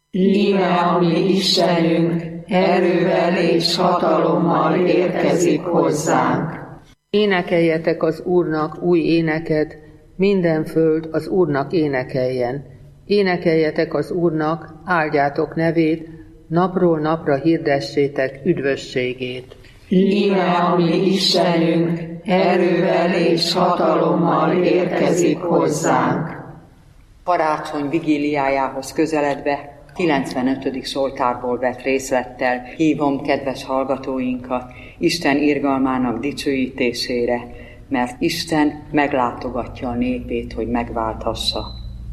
Íme a mi Istenünk erővel és hatalommal érkezik hozzánk. Énekeljetek az Úrnak új éneket, minden föld az Úrnak énekeljen. Énekeljetek az Úrnak, áldjátok nevét, napról napra hirdessétek üdvösségét. Íme a mi Istenünk erővel és hatalommal érkezik hozzánk. Karácsony vigíliájához közeledve 95. Zsoltárból vett részlettel hívom kedves hallgatóinkat Isten irgalmának dicsőítésére, mert Isten meglátogatja a népét, hogy megválthassa.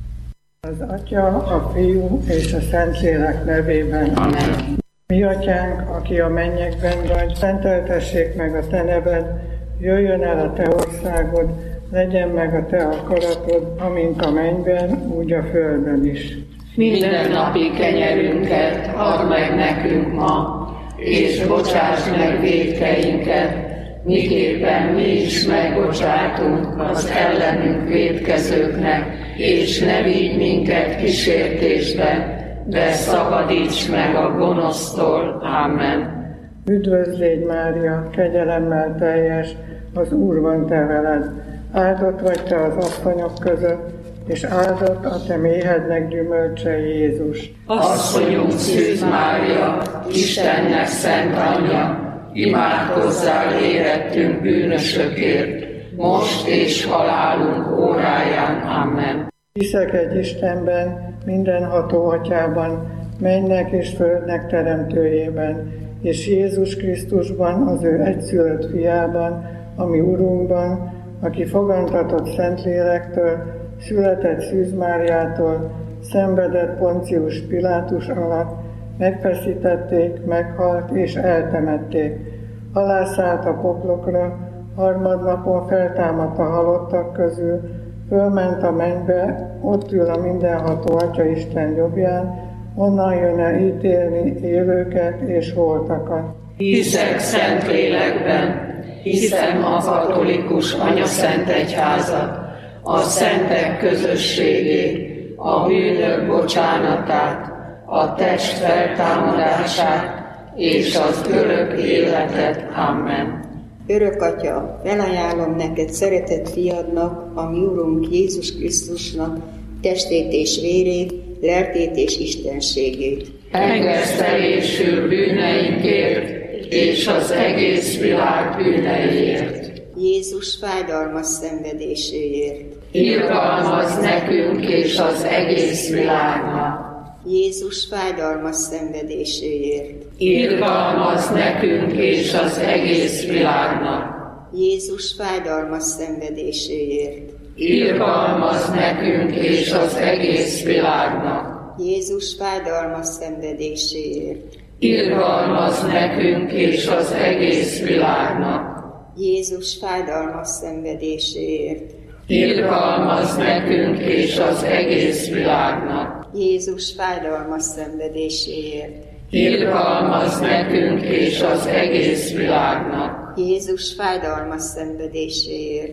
Az Atya, a Fiú és a Szentlélek nevében. Amen. Mi Atyánk, aki a mennyekben vagy, szenteltessék meg a Te neved, jöjjön el a Te országod, legyen meg a Te akaratod, amint a mennyben, úgy a földön is. Minden napi kenyerünket add meg nekünk ma, és bocsáss meg vétkeinket, miképpen mi is megbocsátunk az ellenünk vétkezőknek, és ne vigy minket kísértésbe, de szabadíts meg a gonosztól. Amen. Üdvözlégy Mária, kegyelemmel teljes, az Úr van te veled. Áldott vagy te az asszonyok között, és áldott a te méhednek gyümölcse Jézus. Asszonyunk Szűz Mária, Istennek szent anyja, imádkozzál érettünk bűnösökért, most és halálunk óráján. Amen. Hiszek egy Istenben, mindenható Atyában, mennynek és földnek teremtőjében, és Jézus Krisztusban, az ő egyszülött fiában, a mi Urunkban, aki fogantatott Szentlélektől, született Szűz Máriától, szenvedett Poncius Pilátus alatt, megfeszítették, meghalt és eltemették. Alászállt a poklokra, harmadnapon feltámadt a halottak közül, fölment a mennybe, ott ül a mindenható Atya Isten jobbján, onnan jön el ítélni élőket és holtakat. Hiszek Szentlélekben, hiszem a katolikus anyaszent egyházat, a szentek közösségét, a bűnök bocsánatát, a test feltámadását és az örök életet. Amen. Örök Atya, felajánlom neked szeretett fiadnak, a mi Urunk Jézus Krisztusnak testét és vérét, lelkét és istenségét. Engesztelésül bűneinkért és az egész világ bűneiért. Jézus fájdalmas szenvedéséért. Irgalmazz nekünk és az egész világnak. Jézus fájdalmas szenvedéséért. Irgalmazz nekünk és az egész világnak. Jézus fájdalmas szenvedéséért. Irgalmazz nekünk és az egész világnak. Jézus fájdalmas szenvedéséért. Irgalmazz nekünk és az egész világnak. Jézus fájdalmas szenvedéséért. Irgalmazz nekünk és az egész világnak. Jézus fájdalmas szenvedéséért. Irgalmazz nekünk és az egész világnak. Jézus fájdalmas szenvedéséért.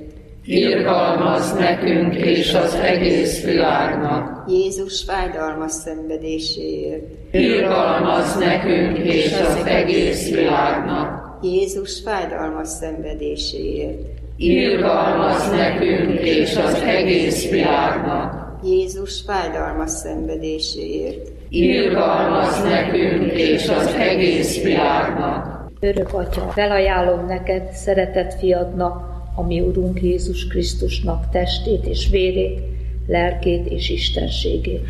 Irgalmazz nekünk és az egész világnak. Jézus fájdalmas szenvedéséért. Irgalmazz nekünk és az egész világnak. Jézus fájdalmas szenvedéséért. Irgalmazz nekünk és az egész világnak. Jézus fájdalmas szenvedéséért. Irgalmazz nekünk és az egész világnak. Örök Atya, felajánlom neked szeretett fiadnak, a mi Urunk Jézus Krisztusnak testét és vérét, lelkét és istenségét.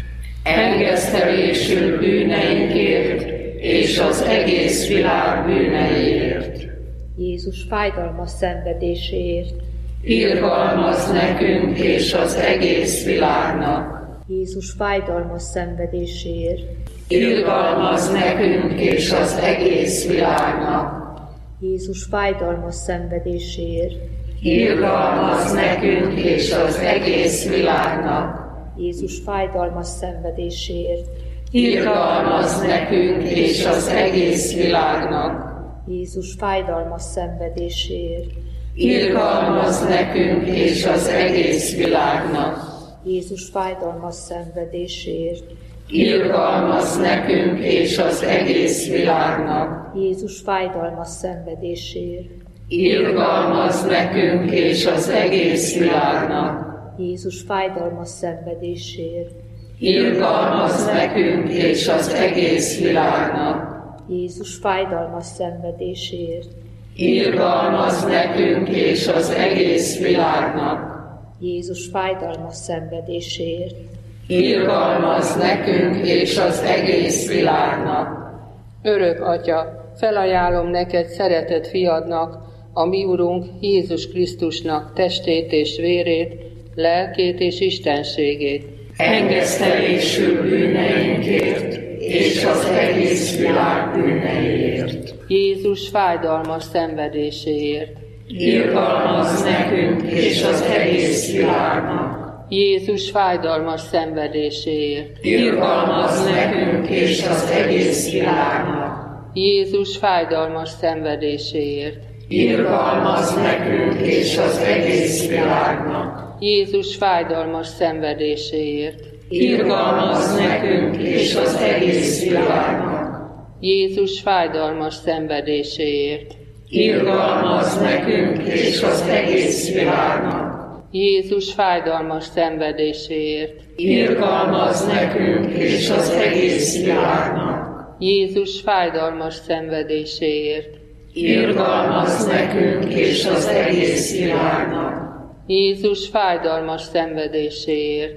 Engesztelésül bűneinkért és az egész világ bűneiért. Jézus fájdalmas szenvedéséért. Irgalmazz nekünk és az egész világnak. Jézus fájdalmas szenvedéséért. Irgalmazz nekünk és az egész világnak. Jézus fájdalmas szenvedéséért. Irgalmazz nekünk és az egész világnak. Jézus fájdalmas szenvedéséért. Irgalmazz nekünk és az egész világnak. Jézus fájdalmas szenvedéséért. Irgalmazz nekünk és az egész világnak. Jézus fájdalmas szenvedéséért. irgalmaz nekünk és az egész világnak. Jézus fájdalmas szenvedéséért, Irgalmaz nekünk és az egész világnak. Jézus fájdalmas szenvedéséért, Irgalmaz nekünk és az egész világnak. Jézus fájdalmas szenvedéséért, Irgalmaz nekünk és az egész világnak. Jézus fájdalmas szenvedéséért, Irgalmaz nekünk és az egész világnak. Örök Atya, felajánlom neked szeretett fiadnak, a mi Urunk Jézus Krisztusnak testét és vérét, lelkét és istenségét. Engesztelésül bűneinkért és az egész világ bűneiért. Jézus fájdalmas szenvedéséért. Irgalmaz nekünk és az egész világnak. Jézus fájdalmas szenvedéséért. Irgalmaz nekünk és az egész világnak. Jézus fájdalmas szenvedéséért. Irgalmaz nekünk és az egész világnak. Jézus fájdalmas szenvedéséért. Irgalmaz nekünk és az egész világnak. Jézus fájdalmas szenvedéséért. Irgalmaz nekünk és az egész világnak. Jézus fájdalmas szenvedéséért. Irgalmaz nekünk és az egész világnak. Jézus fájdalmas szenvedéséért. Irgalmaz nekünk és az egész világnak. Jézus fájdalmas szenvedéséért.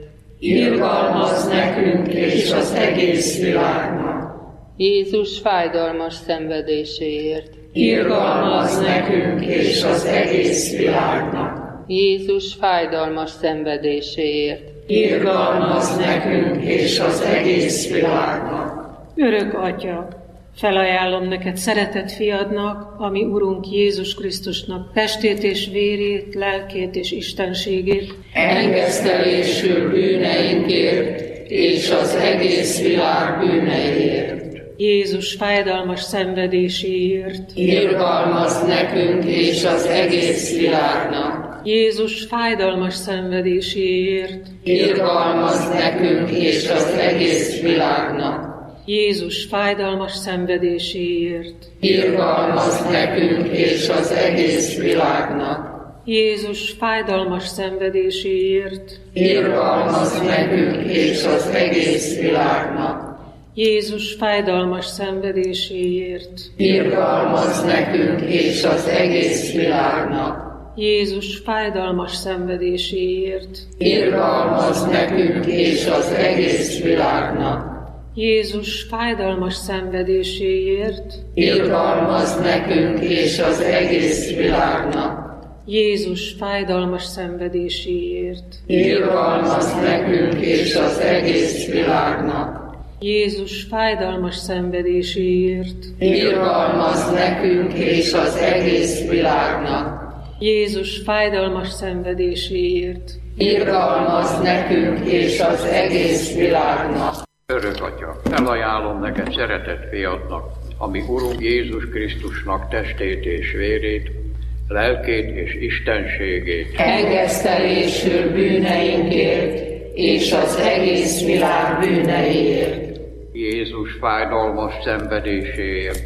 Irgalmaz nekünk és az egész világnak. Jézus fájdalmas szenvedéséért. Irgalmaz nekünk és az egész világnak. Jézus fájdalmas szenvedéséért. Irgalmaz nekünk és az egész világnak. Örök Atya, felajánlom neked szeretett fiadnak, a mi Urunk Jézus Krisztusnak testét és vérét, lelkét és istenségét, Engesztelésül bűneinkért és az egész világ bűneiért. Jézus fájdalmas szenvedéséért, Irgalmaz nekünk és az egész világnak. Jézus fájdalmas szenvedéséért, Irgalmaz nekünk és az egész világnak. Jézus fájdalmas szenvedéséért, Irgalmaz nekünk és az egész világnak. Jézus fájdalmas szenvedéséért, Irgalmaz nekünk és az egész világnak. Jézus fájdalmas szenvedéséért, Irgalmaz nekünk és az egész világnak. Jézus fájdalmas szenvedéséért, Irgalmaz nekünk és az egész világnak. Jézus fájdalmas szenvedéséért, Irgalmaz nekünk és az egész világnak. Jézus fájdalmas szenvedéséért, Irgalmaz nekünk és az egész világnak. Jézus fájdalmas szenvedéséért, Irgalmaz nekünk és az egész világnak. Jézus fájdalmas szenvedéséért, Irgalmaz nekünk és az egész világnak. Örök Atya, felajánlom neked szeretett fiadnak, a mi Urunk Jézus Krisztusnak testét és vérét, lelkét és istenségét. Engesztelésül bűneinkért és az egész világ bűneiért. Jézus fájdalmas szenvedéséért.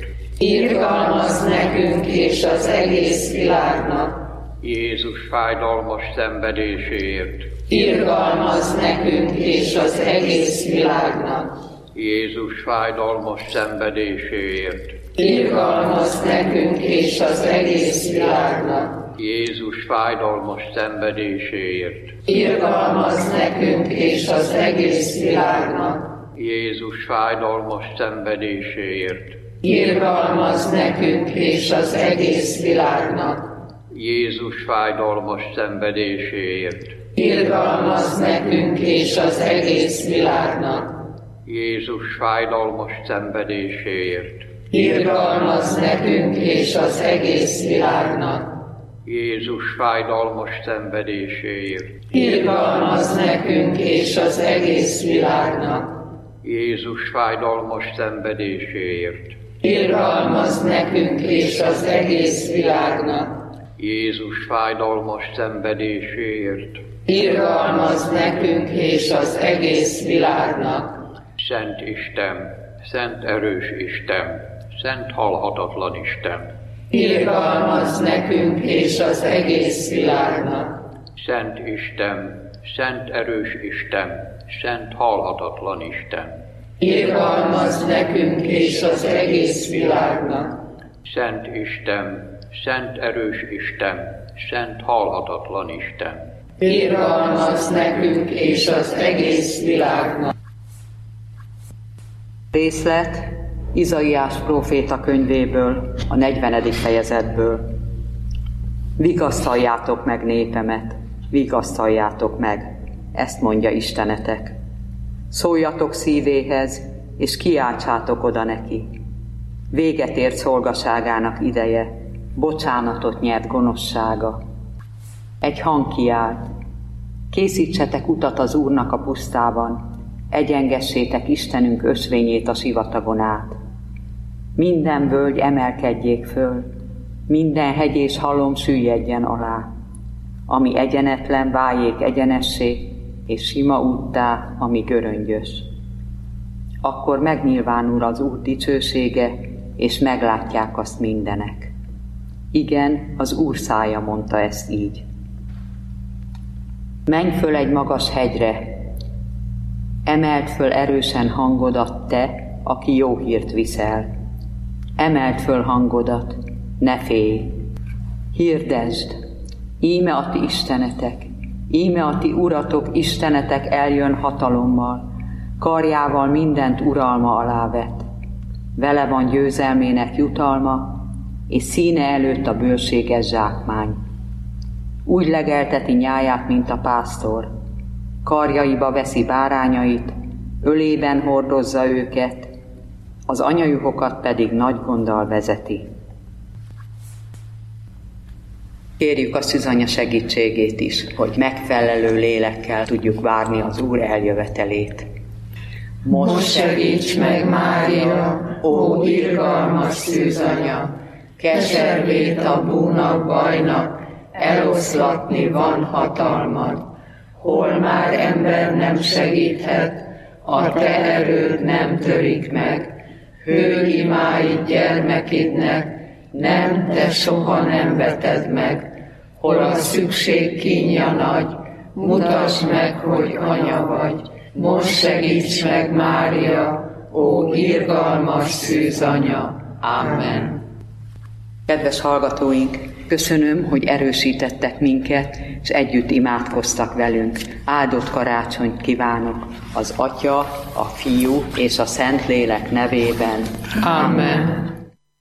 Irgalmaz nekünk és az egész világnak. Jézus fájdalmas szenvedéséért. Irgalmaz nekünk és az egész világnak. Jézus fájdalmas szenvedéséért. Irgalmaz nekünk és az egész világnak. Jézus fájdalmas szenvedéséért. Irgalmaz nekünk és az egész világnak. Jézus fájdalmas szenvedéséért. Irgalmaz nekünk és az egész világnak. Jézus fájdalmas szenvedéséért. Irgalmaz nekünk és az egész világnak. Jézus fájdalmas szenvedéséért. Irgalmaz nekünk és az egész világnak. Jézus fájdalmas szenvedéséért. Irgalmaz nekünk és az egész világnak. Jézus fájdalmas szenvedéséért. Irgalmaz nekünk és az egész világnak. Jézus fájdalmas szenvedéséért. Irgalmaz nekünk és az egész világnak. Szent Isten, szent erős Isten, szent halhatatlan Isten, irgalmazz nekünk és az egész világnak. Szent Isten, szent erős Isten, szent halhatatlan Isten, Irgalmazz nekünk és az egész világnak. Szent Isten, szent erős Isten, szent halhatatlan Isten, Irgalmazz nekünk és az egész világnak. Részlet Izaiás próféta könyvéből, a 40. fejezetből. Vigasztaljátok meg népemet, vigasztaljátok meg, ezt mondja Istenetek. Szóljatok szívéhez, és kiáltsátok oda neki. Véget ért szolgaságának ideje, bocsánatot nyert gonoszsága. Egy hang kiált, készítsetek utat az Úrnak a pusztában, egyengessétek Istenünk ösvényét a sivatagon át. Minden völgy emelkedjék föl, minden hegy és halom süllyedjen alá, ami egyenetlen váljék egyenessé, és sima úttá, ami göröngyös. Akkor megnyilvánul az Úr dicsősége, és meglátják azt mindenek. Igen, az Úr szája mondta ezt így. Menj föl egy magas hegyre, emeld föl erősen hangodat te, aki jó hírt viszel. Emeld föl hangodat, ne félj. Hirdesd, íme a ti istenetek, íme a ti uratok istenetek eljön hatalommal, karjával mindent uralma alá vet. Vele van győzelmének jutalma, és színe előtt a bőséges zsákmány. Úgy legelteti nyáját, mint a pásztor, karjaiba veszi bárányait, ölében hordozza őket, az anyajuhokat pedig nagy gonddal vezeti. Kérjük a szűzanya segítségét is, hogy megfelelő lélekkel tudjuk várni az Úr eljövetelét. Most segíts meg, Mária, ó irgalmas szűzanya, keservét a búnak bajnak, eloszlatni van hatalmad. Hol már ember nem segíthet, a te erőd nem törik meg. Hőg imáid gyermekidnek, nem, te soha nem veted meg. Hol a szükség kínja nagy, mutasd meg, hogy anya vagy. Most segíts meg, Mária, ó irgalmas szűzanya. Amen. Kedves hallgatóink, köszönöm, hogy erősítettek minket, és együtt imádkoztak velünk. Áldott karácsonyt kívánok az Atya, a Fiú és a Szentlélek nevében. Amen.